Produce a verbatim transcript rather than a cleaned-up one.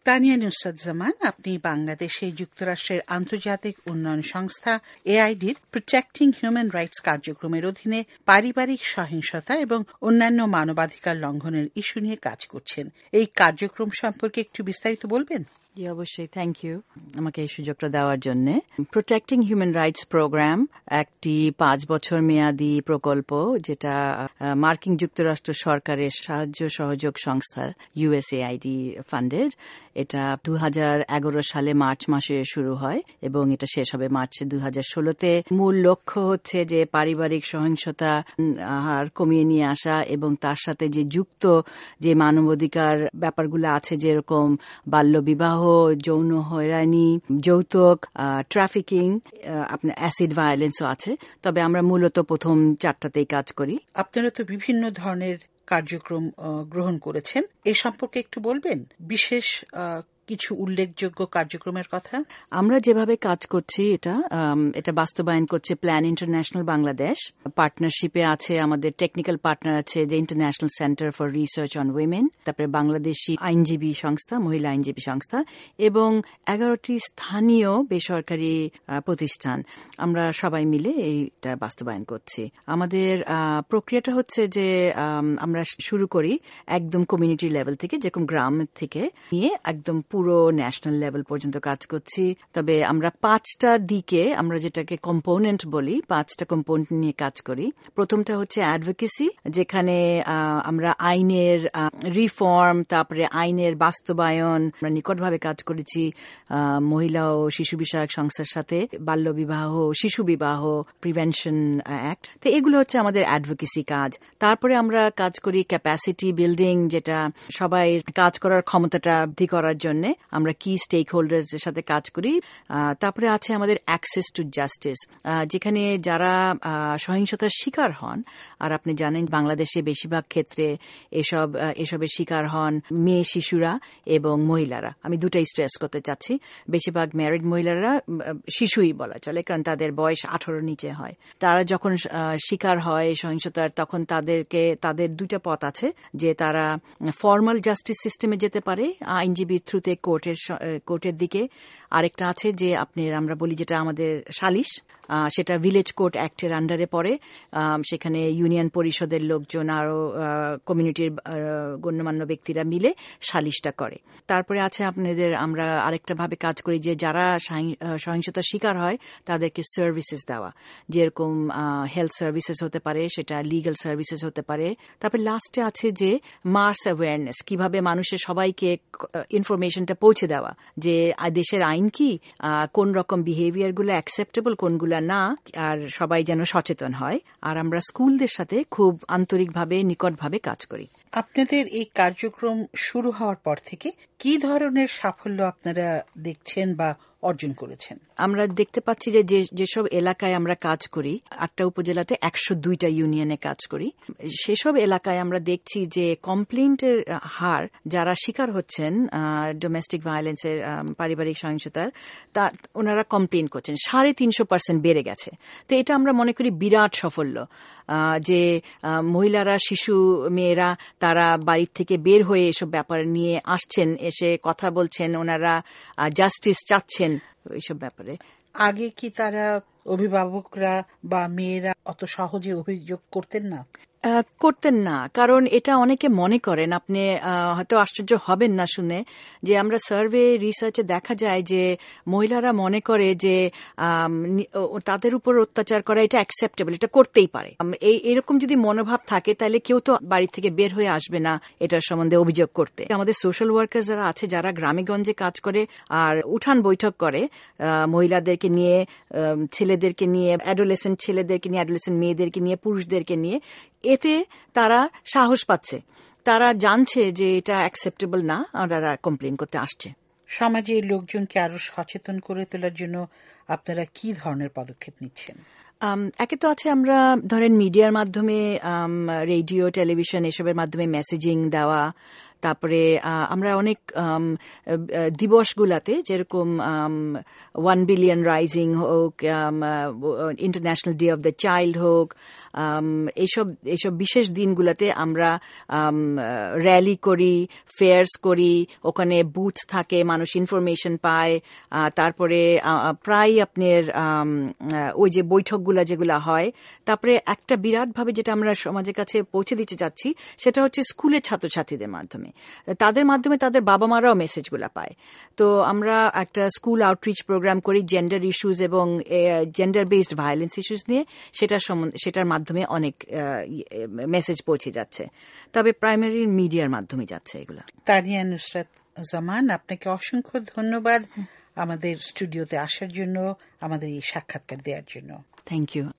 তানিয়া নুসরাত জামান, আপনি বাংলাদেশে যুক্তরাষ্ট্রের আন্তর্জাতিক উন্নয়ন সংস্থা এআইডির প্রোটেক্টিং হিউম্যান রাইটস কার্যক্রমের অধীনে পারিবারিক সহিংসতা এবং অন্যান্য মানবাধিকার লঙ্ঘনের ইস্যু নিয়ে কাজ করছেন। এই কার্যক্রম সম্পর্কে একটু বিস্তারিত বলবেন? জি, অবশ্যই। থ্যাংক ইউ আমাকে এই সুযোগটা দেওয়ার জন্য। প্রোটেক্টিং হিউম্যান রাইটস প্রোগ্রাম একটি পাঁচ বছর মেয়াদী প্রকল্প, যেটা মার্কিন যুক্তরাষ্ট্র সরকারের সাহায্য সহযোগ সংস্থা ইউএসএআইডি ফান্ডেড। এটা দু হাজার এগারো সালে মার্চ মাসে শুরু হয় এবং এটা শেষ হবে মার্চ দু হাজার ষোলোতে। মূল লক্ষ্য হচ্ছে যে পারিবারিক সহিংসতা হার কমিয়ে নিয়ে আসা এবং তার সাথে যে যুক্ত যে মানবাধিকার ব্যাপারগুলো আছে, যেরকম বাল্যবিবাহ, যৌন হয়রানি, যৌতুক, ট্রাফিকিং, আপনার অ্যাসিড ভায়োলেন্সও আছে। তবে আমরা মূলত প্রথম চারটাতেই কাজ করি। আপনারা তো বিভিন্ন ধরনের কার্যক্রম গ্রহণ করেছেন, এ সম্পর্কে একটু বলবেন? বিশেষ কিছু উল্লেখযোগ্য কার্যক্রমের কথা। আমরা যেভাবে কাজ করছি এটা এটা বাস্তবায়ন করছে প্ল্যান ইন্টারন্যাশনাল বাংলাদেশ। পার্টনারশিপে আছে আমাদের টেকনিক্যাল পার্টনার আছে যে international center for research on women, তারপরে বাংলাদেশি আইনজীবী সংস্থা, মহিলা আইনজীবী সংস্থা এবং এগারোটি স্থানীয় বেসরকারি প্রতিষ্ঠান। আমরা সবাই মিলে এইটা বাস্তবায়ন করছি। আমাদের প্রক্রিয়াটা হচ্ছে যে আমরা শুরু করি একদম কমিউনিটি লেভেল থেকে, যেরকম গ্রাম থেকে নিয়ে একদম পুরো ন্যাশনাল লেভেল পর্যন্ত কাজ করছি। তবে আমরা পাঁচটা দিকে, আমরা যেটাকে কম্পোনেন্ট বলি, পাঁচটা কম্পোনেন্ট নিয়ে কাজ করি। প্রথমটা হচ্ছে অ্যাডভোকেসি, যেখানে আমরা আইনের রিফর্ম, তারপরে আইনের বাস্তবায়ন। আমরা নিকটভাবে কাজ করেছি মহিলা ও শিশু বিষয়ক সংস্থার সাথে, বাল্যবিবাহ, শিশু বিবাহ প্রিভেনশন অ্যাক্ট। তো এগুলো হচ্ছে আমাদের অ্যাডভোকেসি কাজ। তারপরে আমরা কাজ করি ক্যাপাসিটি বিল্ডিং, যেটা সবাই কাজ করার ক্ষমতাটা বৃদ্ধি করার জন্য আমরা কি স্টেক হোল্ডার্স এর সাথে কাজ করি। তারপরে আছে আমাদের অ্যাক্সেস টু জাস্টিস, যেখানে যারা সহিংসতার শিকার হন, আর আপনি জানেন বাংলাদেশে বেশিরভাগ ক্ষেত্রে এসব এসবের শিকার হন মেয়ে শিশুরা এবং মহিলারা। আমি দুটাই স্ট্রেস করতে চাচ্ছি, বেশিরভাগ ম্যারিড মহিলারা, শিশুই বলা চলে, কারণ তাদের বয়স আঠারো নিচে হয়। তারা যখন শিকার হয় সহিংসতার, তখন তাদেরকে তাদের দুটা পথ আছে, যে তারা ফর্মাল জাস্টিস সিস্টেমে যেতে পারে আইনজীবীর থ্রুতে কোর্টের কোর্টের দিকে। আরেকটা আছে যে আপনার আমরা বলি যেটা আমাদের সালিশ, সেটা ভিলেজ কোর্ট অ্যাক্টের আন্ডারে পড়ে। সেখানে ইউনিয়ন পরিষদের লোকজন আরো কমিউনিটির গণ্যমান্য ব্যক্তিরা মিলে সালিশটা করে। তারপরে আছে আপনাদের আমরা আরেকটা ভাবে কাজ করি যে যারা সহিংসতার শিকার হয় তাদেরকে সার্ভিসেস দেওয়া, যেরকম হেলথ সার্ভিসেস হতে পারে, সেটা লিগ্যাল সার্ভিসেস হতে পারে। তারপরে লাস্টে আছে যে মাস অ্যাওয়ারনেস, কিভাবে মানুষের সবাইকে ইনফরমেশনটা পৌঁছে দেওয়া যে দেশের আইন কি, কোন রকম বিহেভিয়ার গুলো অ্যাকসেপ্টেবল, কোনগুলা না, আর সবাই যেন সচেতন হয়। আর আমরা স্কুলদের সাথে খুব আন্তরিকভাবে নিকটভাবে কাজ করি। আপনাদের এই কার্যক্রম শুরু হওয়ার পর থেকে কি ধরনের সাফল্য আপনারা দেখছেন বা অর্জন করেছেন? আমরা দেখতে পাচ্ছি যে যেসব এলাকায় আমরা কাজ করি, আটটা উপজেলাতে একশো দুইটা ইউনিয়নে কাজ করি, সেসব এলাকায় আমরা দেখছি যে কমপ্লেন্টের হার, যারা শিকার হচ্ছেন ডোমেস্টিক ভায়োলেন্সের, পারিবারিক সহিংসতার, তা ওনারা কমপ্লেন করছেন সাড়ে তিনশো পার্সেন্ট বেড়ে গেছে। তো এটা আমরা মনে করি বিরাট সাফল্য, যে মহিলারা, শিশু, মেয়েরা তারা বাড়ির থেকে বের হয়ে এসব ব্যাপার নিয়ে আসছেন, এসে কথা বলছেন, ওনারা জাস্টিস চাচ্ছেন এইসব ব্যাপারে। আগে কি তারা, অভিভাবকরা বা মেয়েরা অত সহজে অভিযোগ করতেন না? করতেন না, কারণ এটা অনেকে মনে করেন, আপনি হয়তো আশ্চর্য হবেন না শুনে, যে আমরা সার্ভে রিসার্চে দেখা যায় যে মহিলারা মনে করে যে তাদের উপর অত্যাচার করা এটা অ্যাকসেপ্টেবল, এটা করতেই পারে। এই এরকম যদি মনোভাব থাকে, তাহলে কেউ তো বাড়ি থেকে বের হয়ে আসবে না এটার সম্বন্ধে অভিযোগ করতে। আমাদের সোশ্যাল ওয়ার্কার যারা আছে, যারা গ্রামে গঞ্জে কাজ করে আর উঠান বৈঠক করে মহিলাদেরকে নিয়ে, ছেলেদেরকে নিয়ে, অ্যাডোলেসেন্ট ছেলেদেরকে নিয়ে, অ্যাডোলেসেন্ট মেয়েদেরকে নিয়ে, পুরুষদেরকে নিয়ে, এতে তারা সাহস পাচ্ছে, তারা জানছে যে এটা অ্যাকসেপ্টেবল না, আর তারা কমপ্লেন করতে আসছে। সমাজে লোকজনকে আরো সচেতন করে তোলার জন্য আপনারা কি ধরনের পদক্ষেপ নিচ্ছেন? একে তো আছে আমরা ধরেন মিডিয়ার মাধ্যমে, রেডিও, টেলিভিশন এসবের মাধ্যমে মেসেজিং দেওয়া, তারপরে আমরা অনেক দিবসগুলাতে যেরকম ওয়ান বিলিয়ন রাইজিং হোক, international day of the child হোক, এইসব এইসব বিশেষ দিনগুলোতে আমরা র্যালি করি, ফেয়ার্স করি, ওখানে বুথ থাকে, মানুষ ইনফরমেশন পায়। তারপরে প্রায় আপনার ওই যে বৈঠকগুলা যেগুলা হয়, তারপরে একটা বিরাটভাবে যেটা আমরা সমাজের কাছে পৌঁছে দিতে যাচ্ছি সেটা হচ্ছে স্কুলের ছাত্রছাত্রীদের মাধ্যমে, তাদের মাধ্যমে তাদের বাবা মারাও মেসেজগুলা পায়। তো আমরা একটা স্কুল আউটরিচ প্রোগ্রাম করি জেন্ডার ইস্যুস এবং জেন্ডার বেসড ভায়োলেন্স ইস্যুস নিয়ে, সেটার সেটার মাধ্যমে অনেক মেসেজ পৌঁছে যাচ্ছে, তবে প্রাইমারি মিডিয়ার মাধ্যমে যাচ্ছে এগুলো। তানিয়া নুসরাত জামান, আপনাকে অসংখ্য ধন্যবাদ আমাদের স্টুডিওতে আসার জন্য, আমাদের এই সাক্ষাৎকার দেওয়ার জন্য। Thank you.